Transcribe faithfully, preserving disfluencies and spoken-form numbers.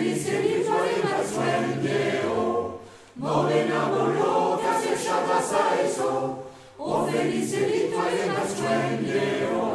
felice vittoria Maxwell, Morena Bolo, Cassia Shabasa, O felice vittoria Maxwell.